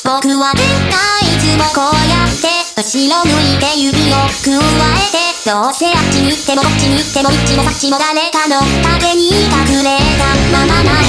僕は絶対いつもこうやって後ろ向いて指をくわえて、どうせあっちに行ってもこっちに行ってもどっちもさっちも誰かの影に隠れたままな